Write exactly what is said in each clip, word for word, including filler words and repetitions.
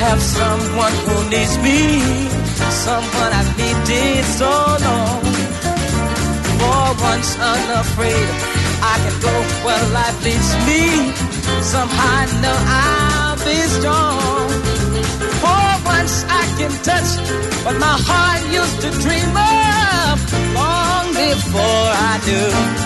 have someone who needs me, someone I've needed so long. For once unafraid, I can go where life leads me. Somehow I know I'll be strong. For once I can touch what my heart used to dream of long before I knew.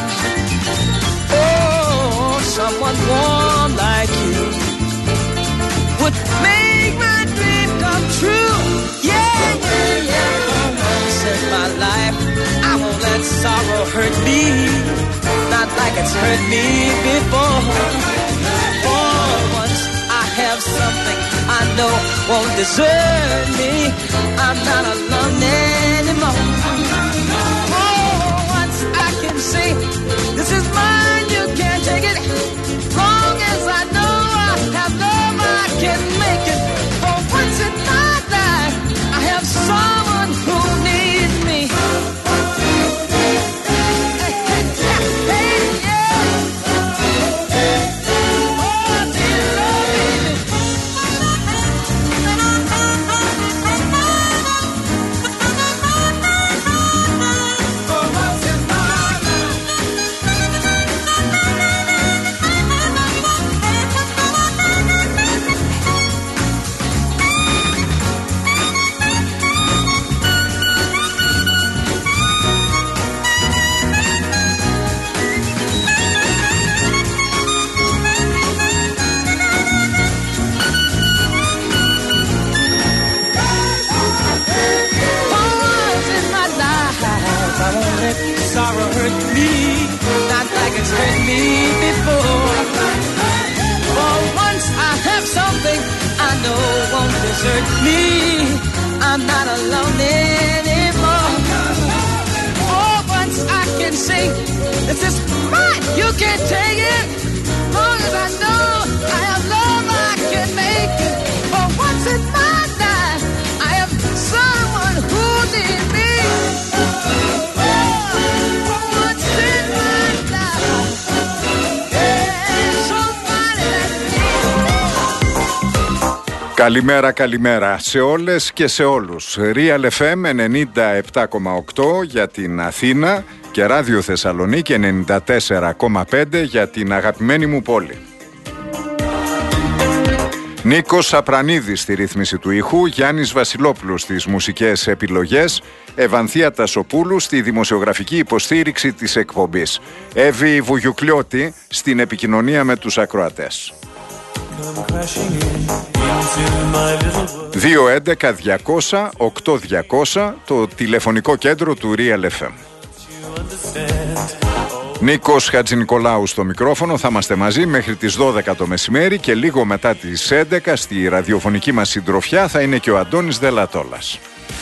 Oh, someone warm like you would make my dream come true. Yeah, yeah, yeah. For once in my life, I won't let sorrow hurt me, not like it's hurt me before. For once I have something I know won't desert me. I'm not alone anymore. For once I can say, this is mine, you can't take it. Long as I know I have love, I can make it. For once in my life, I have someone who needs me. Sorrow hurt me, not like it's hurt me before. For once I have something I know won't desert me. I'm not alone anymore. For once I can say, this is mine, you can't take it. Long as I know I have love, I can make it. For once in my life, I have someone who needs me. Καλημέρα, καλημέρα σε όλες και σε όλους. Real εφ εμ ενενήντα επτά κόμμα οκτώ για την Αθήνα και Ράδιο Θεσσαλονίκη ενενήντα τέσσερα κόμμα πέντε για την αγαπημένη μου πόλη. Νίκος Απρανίδης στη ρύθμιση του ήχου, Γιάννης Βασιλόπουλος στις μουσικές επιλογές, Ευανθία Τασοπούλου στη δημοσιογραφική υποστήριξη της εκπομπής, Εύη Βουγιουκλιώτη στην επικοινωνία με τους ακροατές. δύο έντεκα διακόσια οκτώ διακόσια το τηλεφωνικό κέντρο του Real εφ εμ. Νίκος Χατζηνικολάου στο μικρόφωνο, θα είμαστε μαζί μέχρι τις δώδεκα το μεσημέρι και λίγο μετά τις έντεκα στη ραδιοφωνική μας συντροφιά θα είναι και ο Αντώνης Δελατόλας.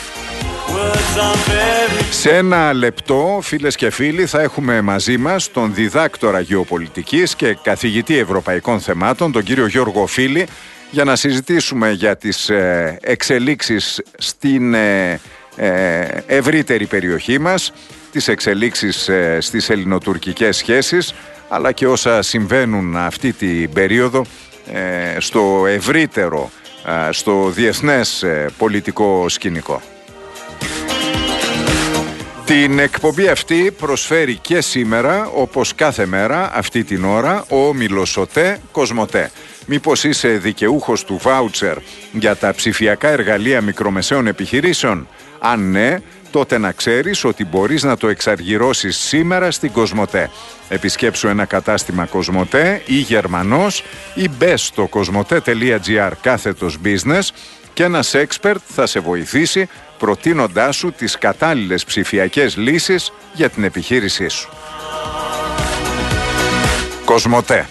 Σε ένα λεπτό, φίλες και φίλοι, θα έχουμε μαζί μας τον διδάκτορα γεωπολιτικής και καθηγητή ευρωπαϊκών θεμάτων, τον κύριο Γιώργο Φίλη, για να συζητήσουμε για τις ε, εξελίξεις στην ε, ε, ευρύτερη περιοχή μας, τις εξελίξεις ε, στις ελληνοτουρκικές σχέσεις, αλλά και όσα συμβαίνουν αυτή την περίοδο ε, στο ευρύτερο, ε, στο διεθνές ε, πολιτικό σκηνικό. Την εκπομπή αυτή προσφέρει και σήμερα, όπως κάθε μέρα, αυτή την ώρα, ο όμιλος ΟΤΕ Κοσμοτέ. Μήπως είσαι δικαιούχος του βάουτσερ για τα ψηφιακά εργαλεία μικρομεσαίων επιχειρήσεων? Αν ναι, τότε να ξέρεις ότι μπορείς να το εξαργυρώσεις σήμερα στην Κοσμοτέ. Επισκέψου ένα κατάστημα Κοσμοτέ ή Γερμανός ή μπες στο κοσμοτέ.gr κάθετος business και ένας expert θα σε βοηθήσει προτείνοντάς σου τις κατάλληλες ψηφιακές λύσεις για την επιχείρησή σου. Κοσμοτέ.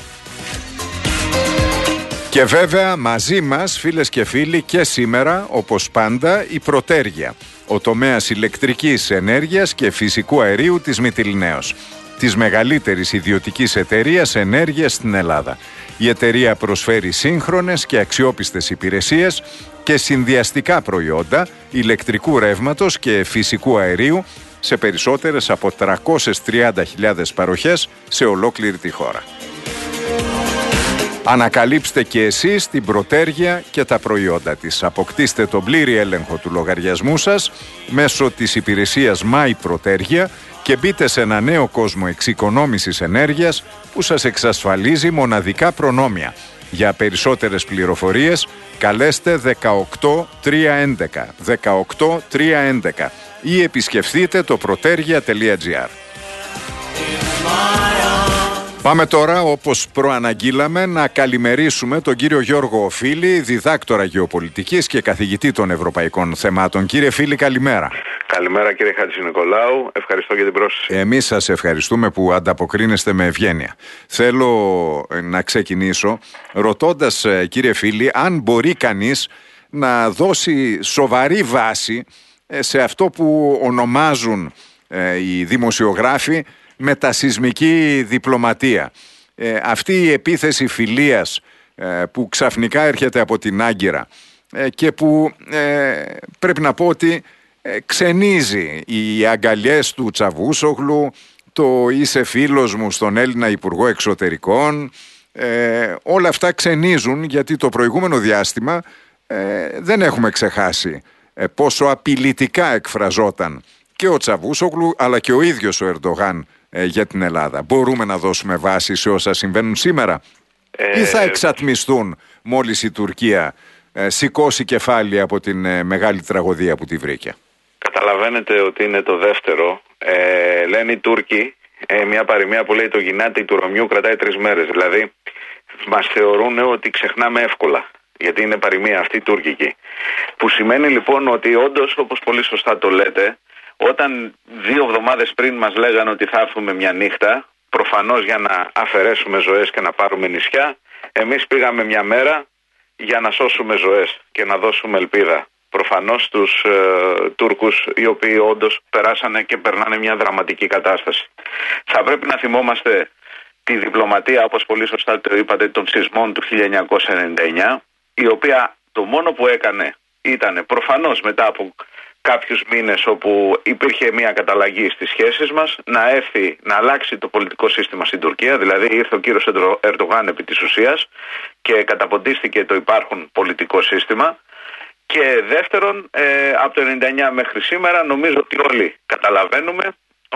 Και βέβαια μαζί μας, φίλες και φίλοι, και σήμερα, όπως πάντα, η Πρωτέργεια, ο τομέας ηλεκτρικής ενέργειας και φυσικού αερίου της Μυτιληναίος, της μεγαλύτερης ιδιωτικής εταιρείας ενέργειας στην Ελλάδα. Η εταιρεία προσφέρει σύγχρονες και αξιόπιστες υπηρεσίες και συνδυαστικά προϊόντα ηλεκτρικού ρεύματος και φυσικού αερίου σε περισσότερες από τριακόσιες τριάντα χιλιάδες παροχές σε ολόκληρη τη χώρα. Ανακαλύψτε και εσείς την Πρωτέργεια και τα προϊόντα της. Αποκτήστε τον πλήρη έλεγχο του λογαριασμού σας μέσω της υπηρεσίας My Πρωτέργεια και μπείτε σε ένα νέο κόσμο εξοικονόμησης ενέργειας που σας εξασφαλίζει μοναδικά προνόμια. Για περισσότερες πληροφορίες καλέστε δεκαοκτώ τριακόσια έντεκα δεκαοκτώ τριακόσια έντεκα ή επισκεφθείτε το protergia τελεία gr. Πάμε τώρα, όπως προαναγγείλαμε, να καλημερίσουμε τον κύριο Γιώργο Φίλη, διδάκτορα γεωπολιτικής και καθηγητή των ευρωπαϊκών θεμάτων. Κύριε Φίλη, καλημέρα. Καλημέρα κύριε Χατζηνικολάου, ευχαριστώ για την πρόσκληση. Εμείς σας ευχαριστούμε που ανταποκρίνεστε με ευγένεια. Θέλω να ξεκινήσω ρωτώντας, κύριε Φίλη, αν μπορεί κανείς να δώσει σοβαρή βάση σε αυτό που ονομάζουν οι δημοσιογράφοι μετασυσμική διπλωματία. Ε, αυτή η επίθεση φιλίας ε, που ξαφνικά έρχεται από την Άγκυρα ε, και που ε, πρέπει να πω ότι ε, ξενίζει οι αγκαλιές του Τσαβούσογλου, το είσαι φίλος μου στον Έλληνα Υπουργό Εξωτερικών, ε, όλα αυτά ξενίζουν γιατί το προηγούμενο διάστημα ε, δεν έχουμε ξεχάσει ε, πόσο απειλητικά εκφραζόταν και ο Τσαβούσογλου αλλά και ο ίδιος ο Ερντογάν για την Ελλάδα. Μπορούμε να δώσουμε βάση σε όσα συμβαίνουν σήμερα ε... ή θα εξατμιστούν μόλις η Τουρκία ε, σηκώσει κεφάλι από την ε, μεγάλη τραγωδία που τη βρήκε? Καταλαβαίνετε ότι είναι το δεύτερο. Ε, λένε οι Τούρκοι, ε, μια παροιμία που λέει το γυνάτι του Ρωμιού κρατάει τρεις μέρες. Δηλαδή μας θεωρούν ότι ξεχνάμε εύκολα. Γιατί είναι παροιμία αυτή τουρκική. Που σημαίνει λοιπόν ότι όντως, όπως πολύ σωστά το λέτε, όταν δύο εβδομάδες πριν μας λέγανε ότι θα έρθουμε μια νύχτα, προφανώς για να αφαιρέσουμε ζωές και να πάρουμε νησιά, εμείς πήγαμε μια μέρα για να σώσουμε ζωές και να δώσουμε ελπίδα. Προφανώς στους ε, Τούρκους, οι οποίοι όντως περάσανε και περνάνε μια δραματική κατάσταση. Θα πρέπει να θυμόμαστε τη διπλωματία, όπως πολύ σωστά το είπατε, των σεισμών του χίλια εννιακόσια ενενήντα εννιά, η οποία το μόνο που έκανε ήταν προφανώς μετά από κάποιους μήνες όπου υπήρχε μια καταλλαγή στις σχέσεις μας, να έρθει να αλλάξει το πολιτικό σύστημα στην Τουρκία. Δηλαδή ήρθε ο κύριος Ερντογάν επί της ουσίας και καταποντίστηκε το υπάρχον πολιτικό σύστημα. Και δεύτερον, ε, από το ενενήντα εννιά μέχρι σήμερα νομίζω ότι όλοι καταλαβαίνουμε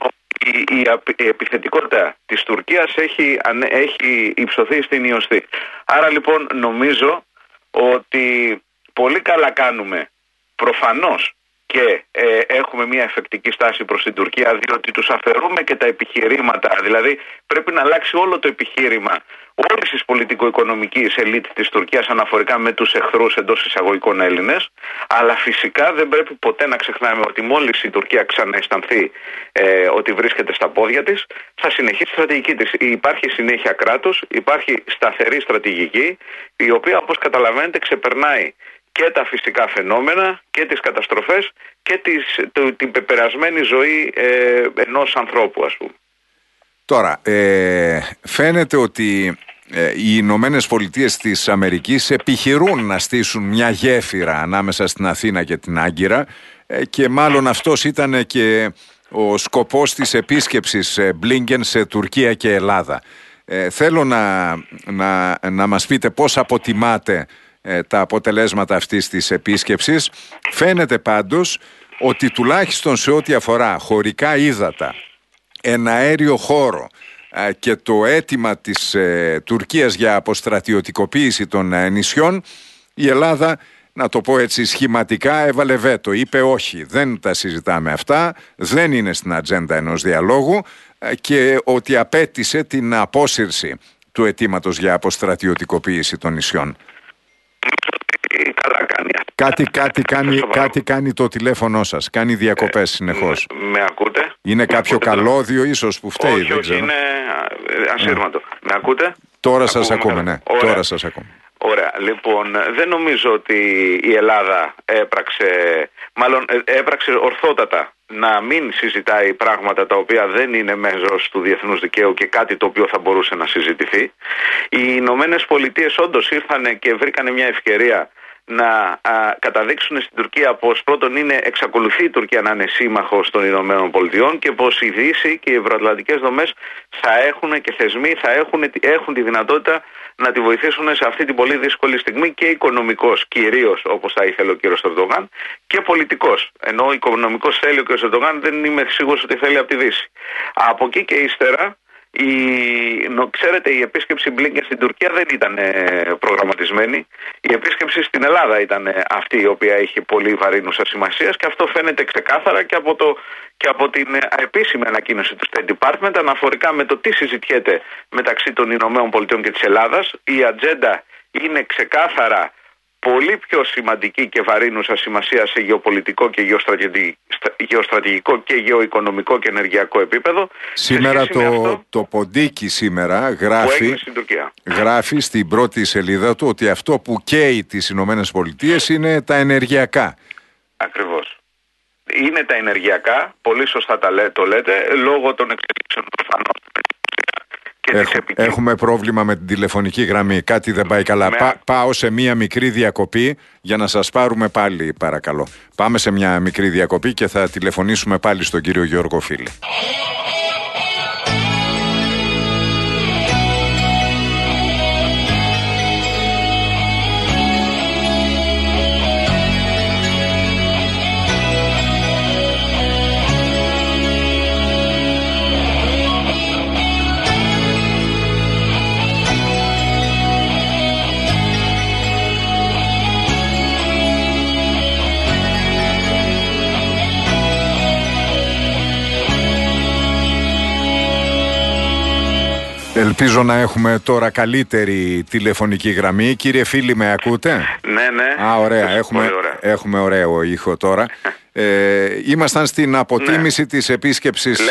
ότι η, η, η επιθετικότητα της Τουρκίας έχει, έχει υψωθεί στην ιωστή. Άρα λοιπόν νομίζω ότι πολύ καλά κάνουμε προφανώς και ε, έχουμε μια εφεκτική στάση προς την Τουρκία, διότι τους αφαιρούμε και τα επιχειρήματα. Δηλαδή πρέπει να αλλάξει όλο το επιχείρημα όλης της πολιτικο-οικονομικής ελίτ της Τουρκίας αναφορικά με τους εχθρούς εντός εισαγωγικών Έλληνες. Αλλά φυσικά δεν πρέπει ποτέ να ξεχνάμε ότι μόλις η Τουρκία ξανααισθανθεί ε, ότι βρίσκεται στα πόδια της, θα συνεχίσει τη στρατηγική της. Υπάρχει συνέχεια κράτους, υπάρχει σταθερή στρατηγική, η οποία όπως καταλαβαίνετε ξεπερνάει και τα φυσικά φαινόμενα και τις καταστροφές και τις, το, την πεπερασμένη ζωή ε, ενός ανθρώπου, ας πούμε. Τώρα, ε, φαίνεται ότι ε, οι Ηνωμένες Πολιτείες της Αμερικής επιχειρούν να στήσουν μια γέφυρα ανάμεσα στην Αθήνα και την Άγκυρα ε, και μάλλον αυτός ήταν και ο σκοπός της επίσκεψης ε, Μπλίνκεν σε Τουρκία και Ελλάδα. Ε, θέλω να, να, να μας πείτε πώς αποτιμάτε τα αποτελέσματα αυτής της επίσκεψης. Φαίνεται πάντως ότι τουλάχιστον σε ό,τι αφορά χωρικά ύδατα, ένα αέριο χώρο και το αίτημα της ε, Τουρκίας για αποστρατιωτικοποίηση των ε, νησιών, η Ελλάδα, να το πω έτσι σχηματικά, έβαλε βέτο. Είπε όχι, δεν τα συζητάμε αυτά, δεν είναι στην ατζέντα ενός διαλόγου ε, και ότι απέτησε την απόσυρση του αιτήματος για αποστρατιωτικοποίηση των νησιών. Καλά κάνει. Κάτι, κάτι, κάνει, κάτι κάνει το τηλέφωνο σας. Κάνει διακοπές συνεχώς. Με, με ακούτε? Είναι με κάποιο ακούτε καλώδιο ίσως που φταίει? Όχι, δεν όχι, ξέρω. είναι ασύρματο. Mm. Με ακούτε? Τώρα σας ακούμε, ναι. Ωραία. Τώρα σας ακούμε. Ωραία. Λοιπόν, δεν νομίζω ότι η Ελλάδα έπραξε, μάλλον έπραξε ορθότατα να μην συζητάει πράγματα τα οποία δεν είναι μέρος του διεθνούς δικαίου και κάτι το οποίο θα μπορούσε να συζητηθεί. Οι Ηνωμένες Πολιτείες όντως ήρθαν και βρήκαν μια ευκαιρία να α, καταδείξουν στην Τουρκία πως πρώτον είναι, εξακολουθεί η Τουρκία να είναι σύμμαχος των Ηνωμένων Πολιτειών και πως η Δύση και οι ευρωατλαντικές δομές θα έχουν και θεσμοί θα έχουν, έχουν τη δυνατότητα να τη βοηθήσουν σε αυτή την πολύ δύσκολη στιγμή και οικονομικός κυρίως, όπως θα ήθελε ο κύριος Ερντογάν, και πολιτικός. Ενώ οικονομικός θέλει ο κύριος Ερντογάν, δεν είμαι σίγουρος ότι θέλει από τη Δύση. Από εκεί και ύστερα, η, νο, ξέρετε, η επίσκεψη Μπλίνκεν στην Τουρκία δεν ήταν ε, προγραμματισμένη. Η επίσκεψη στην Ελλάδα ήταν ε, αυτή η οποία έχει πολύ βαρύνουσα σημασία, και αυτό φαίνεται ξεκάθαρα και από, το, και από την ε, επίσημη ανακοίνωση του State Department αναφορικά με το τι συζητιέται μεταξύ των Ηνωμένων Πολιτειών και της Ελλάδας. Η ατζέντα είναι ξεκάθαρα πολύ πιο σημαντική και βαρύνουσα σημασία σε γεωπολιτικό και γεωστρατηγικό και γεωοικονομικό και ενεργειακό επίπεδο. Σήμερα το, αυτό, το ποντίκι σήμερα γράφει, στην γράφει στην πρώτη σελίδα του ότι αυτό που καίει τις Ηνωμένες Πολιτείες είναι τα ενεργειακά. Ακριβώς. Είναι τα ενεργειακά, πολύ σωστά τα λέ, το λέτε, λόγω των εξελίξεων προφανώς. Έχ, έχουμε πρόβλημα με την τηλεφωνική γραμμή. Κάτι δεν πάει καλά. Πά, πάω σε μία μικρή διακοπή για να σας πάρουμε πάλι, παρακαλώ. Πάμε σε μία μικρή διακοπή και θα τηλεφωνήσουμε πάλι στον κύριο Γιώργο Φίλη. Ελπίζω να έχουμε τώρα καλύτερη τηλεφωνική γραμμή. Κύριε Φίλη, με ακούτε? Ναι, ναι. Α, ωραία. Έχουμε, ωραία. έχουμε ωραίο ήχο τώρα. ε, ήμασταν στην αποτίμηση ναι. της επίσκεψης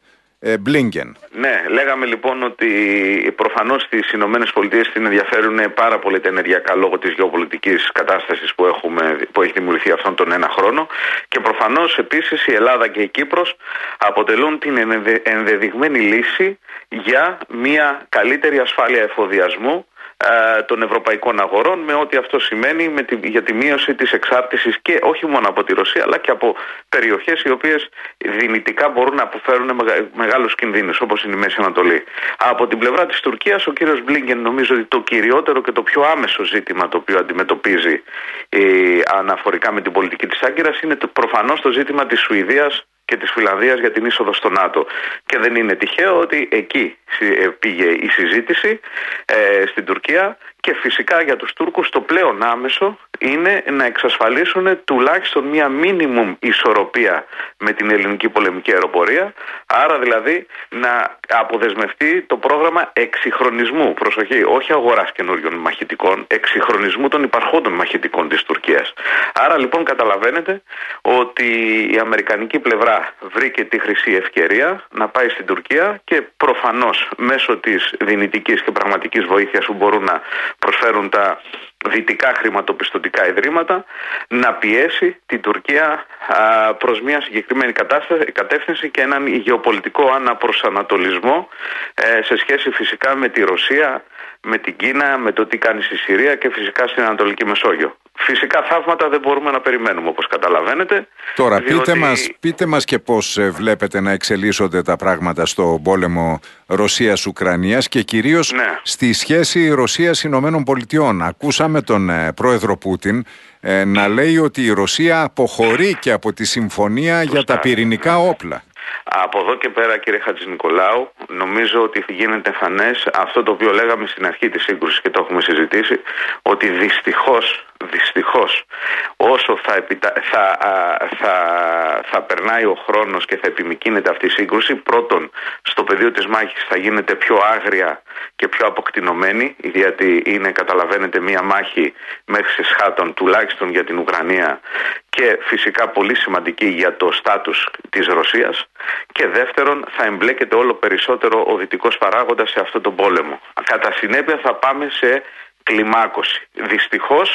ε, Μπλίνκεν. Ναι, λέγαμε λοιπόν ότι προφανώς στις Ηνωμένες Πολιτείες την ενδιαφέρουν πάρα πολύ τα ενεργειακά λόγω της γεωπολιτικής κατάστασης που, έχουμε, που έχει δημιουργηθεί αυτόν τον ένα χρόνο, και προφανώς επίσης η Ελλάδα και η Κύπρος αποτελούν την ενδεδειγμένη λύση για μια καλύτερη ασφάλεια εφοδιασμού ε, των ευρωπαϊκών αγορών, με ό,τι αυτό σημαίνει με τη, για τη μείωση της εξάρτησης και όχι μόνο από τη Ρωσία αλλά και από περιοχές οι οποίες δυνητικά μπορούν να αποφέρουν μεγα, μεγάλους κινδύνους, όπως είναι η Μέση Ανατολή. Από την πλευρά της Τουρκίας, ο κύριος Μπλίνκεν νομίζω ότι το κυριότερο και το πιο άμεσο ζήτημα το οποίο αντιμετωπίζει ε, αναφορικά με την πολιτική της Άγκυρας είναι το, προφανώς το ζήτημα της Σουηδίας και της Φιλανδίας για την είσοδο στο ΝΑΤΟ. Και δεν είναι τυχαίο ότι εκεί πήγε η συζήτηση ε, στην Τουρκία, και φυσικά για τους Τούρκους το πλέον άμεσο είναι να εξασφαλίσουν τουλάχιστον μια μίνιμουμ ισορροπία με την ελληνική πολεμική αεροπορία, άρα δηλαδή να αποδεσμευτεί το πρόγραμμα εξυγχρονισμού, προσοχή, όχι αγοράς καινούριων μαχητικών, εξυγχρονισμού των υπαρχόντων μαχητικών της Τουρκίας. Άρα λοιπόν καταλαβαίνετε ότι η αμερικανική πλευρά βρήκε τη χρυσή ευκαιρία να πάει στην Τουρκία και προφανώς μέσω της δυνητικής και πραγματικής βοήθειας που μπορούν να προσφέρουν τα δυτικά χρηματοπιστωτικά ιδρύματα να πιέσει την Τουρκία α, προς μια συγκεκριμένη κατεύθυνση και έναν γεωπολιτικό αναπροσανατολισμό ε, σε σχέση φυσικά με τη Ρωσία, με την Κίνα, με το τι κάνει στη Συρία και φυσικά στην Ανατολική Μεσόγειο. Φυσικά θαύματα δεν μπορούμε να περιμένουμε, όπως καταλαβαίνετε. Τώρα διότι... πείτε, μας, πείτε μας και πώς βλέπετε να εξελίσσονται τα πράγματα στο πόλεμο Ρωσίας-Ουκρανίας και κυρίως ναι. στη σχέση Ρωσίας-Ηνωμένων Πολιτειών. Ακούσαμε τον ε, πρόεδρο Πούτιν ε, να λέει ότι η Ρωσία αποχωρεί και από τη συμφωνία Σωστά. για τα πυρηνικά όπλα. Από εδώ και πέρα, κύριε Χατζηνικολάου, νομίζω ότι γίνεται εμφανές αυτό το οποίο λέγαμε στην αρχή της σύγκρουσης και το έχουμε συζητήσει, ότι δυστυχώς, δυστυχώς όσο θα, επιτα... θα, θα, θα περνάει ο χρόνος και θα επιμικρύνεται αυτή η σύγκρουση, πρώτον στο πεδίο της μάχης θα γίνεται πιο άγρια και πιο αποκτηνωμένη, γιατί είναι, καταλαβαίνετε, μία μάχη μέχρι σχάτων τουλάχιστον για την Ουκρανία και φυσικά πολύ σημαντική για το στάτους της Ρωσίας, και δεύτερον θα εμπλέκεται όλο περισσότερο ο δυτικός παράγοντας σε αυτό τον πόλεμο. Κατά συνέπεια θα πάμε σε κλιμάκωση. Δυστυχώς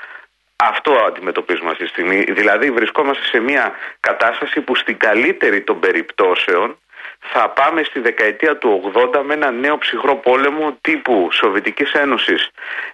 αυτό αντιμετωπίζουμε αυτή τη στιγμή. Δηλαδή βρισκόμαστε σε μια κατάσταση που στην καλύτερη των περιπτώσεων θα πάμε στη δεκαετία του ογδόντα με ένα νέο ψυχρό πόλεμο τύπου Σοβιετικής Ένωσης,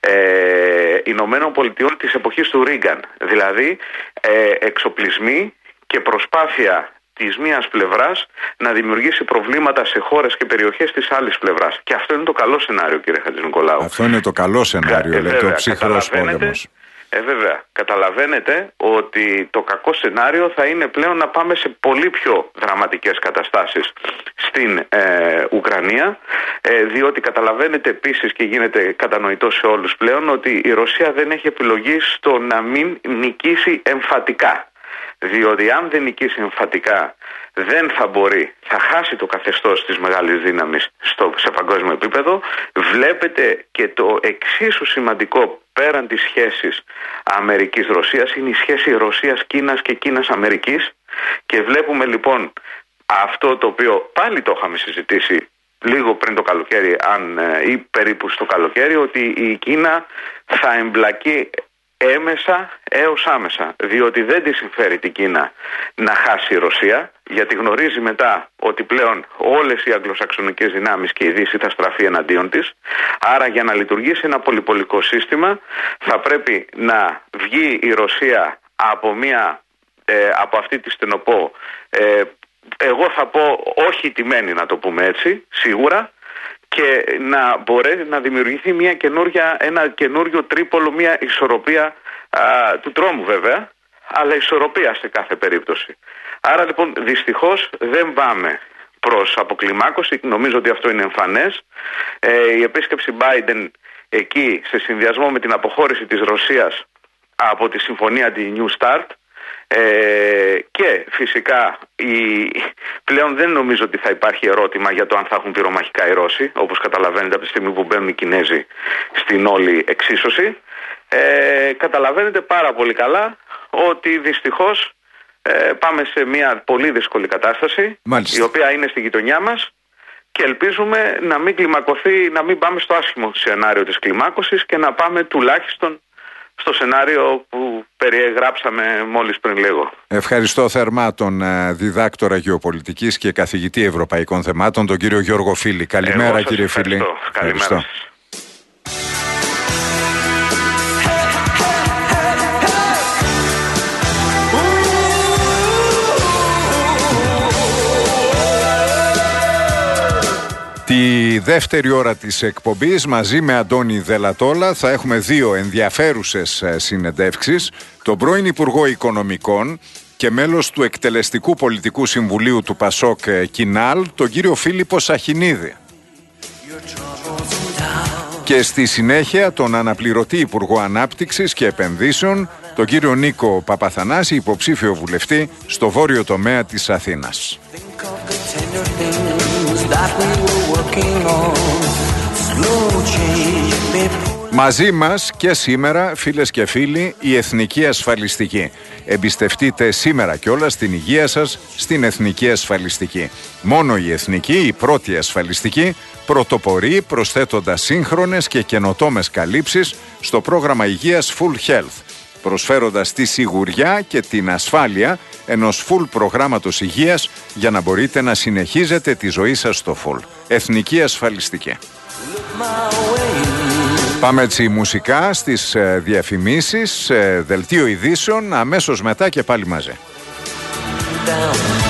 ε, Ηνωμένων Πολιτειών της εποχής του Ρίγκαν. Δηλαδή ε, εξοπλισμοί και προσπάθεια της μίας πλευράς να δημιουργήσει προβλήματα σε χώρες και περιοχές της άλλης πλευράς. Και αυτό είναι το καλό σενάριο, κύριε Χατζηνικολάου. Αυτό είναι το καλό σενάριο, ε, λέτε, ο ψυχρός πόλεμος. Ε, βέβαια, καταλαβαίνετε ότι το κακό σενάριο θα είναι πλέον να πάμε σε πολύ πιο δραματικές καταστάσεις στην ε, Ουκρανία, ε, διότι καταλαβαίνετε επίσης και γίνεται κατανοητό σε όλους πλέον ότι η Ρωσία δεν έχει επιλογή στο να μην νικήσει εμφατικά. Διότι αν δεν νικήσει εμφατικά δεν θα μπορεί, θα χάσει το καθεστώς της μεγάλης δύναμης στο, σε παγκόσμιο επίπεδο. Βλέπετε και το εξίσου σημαντικό πέραν της σχέσης Αμερικής-Ρωσίας είναι η σχέση Ρωσίας-Κίνας και Κίνας-Αμερικής, και βλέπουμε λοιπόν αυτό το οποίο πάλι το είχαμε συζητήσει λίγο πριν το καλοκαίρι αν, ή περίπου στο καλοκαίρι, ότι η Κίνα θα εμπλακεί έμεσα έως άμεσα, διότι δεν τη συμφέρει την Κίνα να χάσει η Ρωσία, γιατί γνωρίζει μετά ότι πλέον όλες οι αγγλοσαξονικές δυνάμεις και η Δύση θα στραφεί εναντίον της. Άρα για να λειτουργήσει ένα πολυπολικό σύστημα θα πρέπει να βγει η Ρωσία από, μια, ε, από αυτή τη στενοπό, ε, εγώ θα πω όχι τιμένη, να το πούμε έτσι, σίγουρα, και να μπορέσει να δημιουργηθεί μια καινούρια, ένα καινούριο τρίπολο, μια ισορροπία α, του τρόμου βέβαια, αλλά ισορροπία σε κάθε περίπτωση. Άρα λοιπόν δυστυχώς δεν πάμε προς αποκλιμάκωση, νομίζω ότι αυτό είναι εμφανές. Ε, η επίσκεψη Biden εκεί σε συνδυασμό με την αποχώρηση της Ρωσίας από τη συμφωνία τη New Start, Ε, και φυσικά η, πλέον δεν νομίζω ότι θα υπάρχει ερώτημα για το αν θα έχουν πυρομαχικά οι Ρώσοι, όπως καταλαβαίνετε από τη στιγμή που μπαίνουν οι Κινέζοι στην όλη εξίσωση. ε, Καταλαβαίνετε πάρα πολύ καλά ότι δυστυχώς ε, πάμε σε μια πολύ δύσκολη κατάσταση. Μάλιστα. Η οποία είναι στη γειτονιά μας, και ελπίζουμε να μην κλιμακωθεί, να μην πάμε στο άσχημο σενάριο της κλιμάκωσης και να πάμε τουλάχιστον στο σενάριο που περιεγράψαμε μόλις πριν λίγο. Ευχαριστώ θερμά τον διδάκτορα γεωπολιτικής και καθηγητή ευρωπαϊκών θεμάτων, τον κύριο Γιώργο Φίλη. Καλημέρα, κύριε Φίλη. Ευχαριστώ. Καλημέρα. Τη δεύτερη ώρα της εκπομπής μαζί με Αντώνη Δελατόλα θα έχουμε δύο ενδιαφέρουσες συνεντεύξεις. Τον πρώην Υπουργό Οικονομικών και μέλος του Εκτελεστικού Πολιτικού Συμβουλίου του Πασόκ Κινάλ, τον κύριο Φίλιππο Σαχινίδη. Και στη συνέχεια τον αναπληρωτή Υπουργό Ανάπτυξης και Επενδύσεων, τον κύριο Νίκο Παπαθανάση, υποψήφιο βουλευτή στο βόρειο τομέα της Αθήνας. Μαζί μας και σήμερα, φίλες και φίλοι, η Εθνική Ασφαλιστική. Εμπιστευτείτε σήμερα κιόλας την υγεία σας στην Εθνική Ασφαλιστική. Μόνο η Εθνική, η πρώτη ασφαλιστική, πρωτοπορεί προσθέτοντας σύγχρονες και καινοτόμες καλύψεις στο πρόγραμμα υγείας Full Health, προσφέροντας τη σιγουριά και την ασφάλεια ενός full προγράμματος υγείας για να μπορείτε να συνεχίζετε τη ζωή σας στο full. Εθνική Ασφαλιστική. Πάμε έτσι μουσικά στις ε, διαφημίσεις, ε, δελτίο ειδήσεων, αμέσως μετά και πάλι μαζί. Down.